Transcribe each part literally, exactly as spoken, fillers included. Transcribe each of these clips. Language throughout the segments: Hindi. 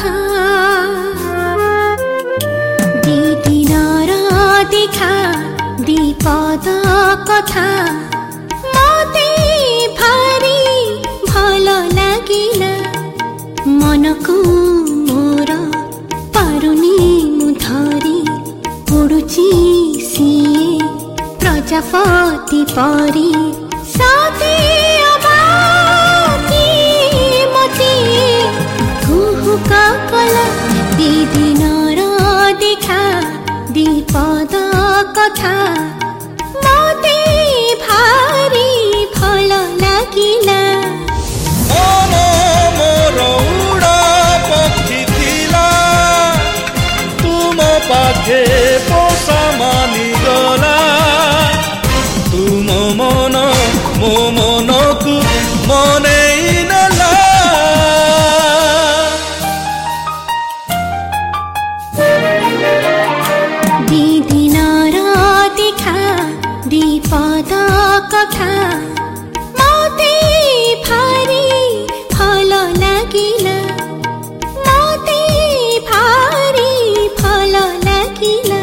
कथा दी दिनर देखा दीपद कथा मते भारी भल लागिला मनकु मोर पारुनी मु धरी उडुची सिए प्रजापति परी सते अबाकी मती कुहुक कला दी दिनर देखा दीपद कथा मते भारी भल लागिला मन मोर उड़ा पक्षी थिला तुम पाखे पोषा मानी गला तुम मन मो मनकु मने नेला दी दिनर देखा दीपद कथा मते भारी भल लागिला मते भारी भल लागिला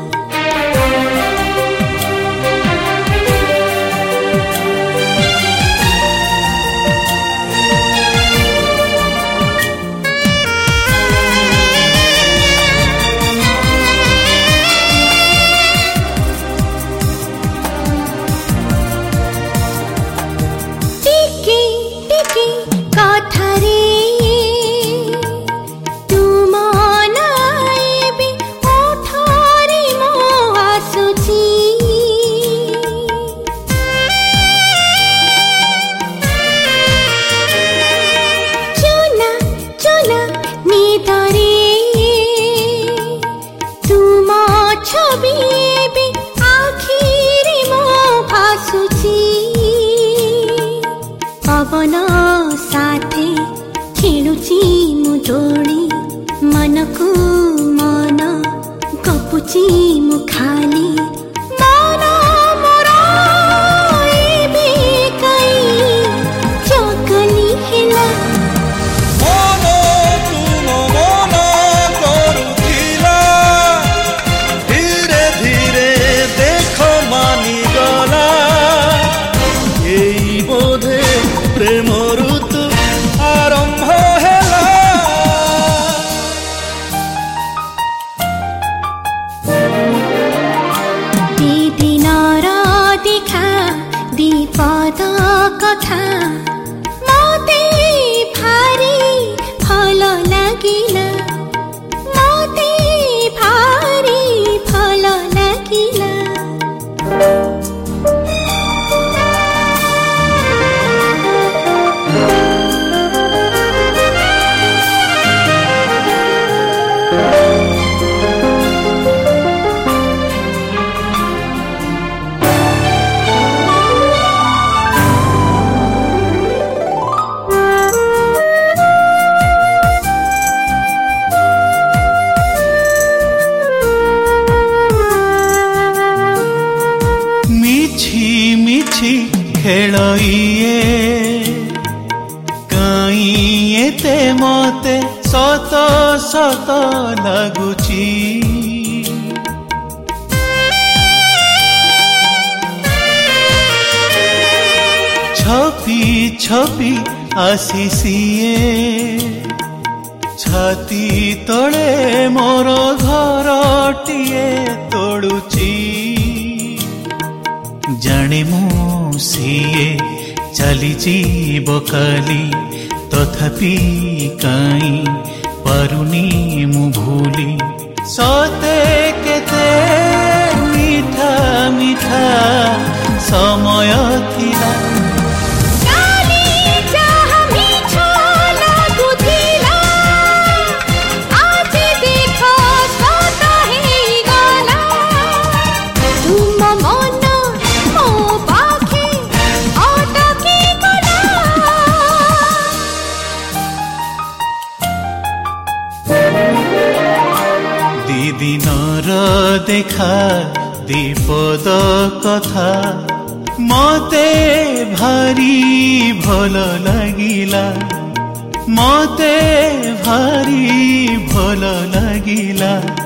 पवन साथे खेलुची मु डोली मनकु मन गपुची मु खाली मन मोर एबे कई चकली हेला मन तुम मन करुथिला धीरे धीरे देख मानी गला एई बोधे प्रेम ऋतु आरंभ हेला दी दिनर देखा दीपद कथा मते भारी भल लागिला मते भारी भल लागिला खेल इए काई एते मते सत सत लगुची छपी छपी आसीसीए छाती तले मोर घरटिए तोड़ुची जाने मु सीए चली जीव काली तथापि काई पारुनी मु भूली सते केते मीठा मीठा समय थिला दिनर देखा दीपद कथा मते भारी भल लागिला मते भारी भल लागिला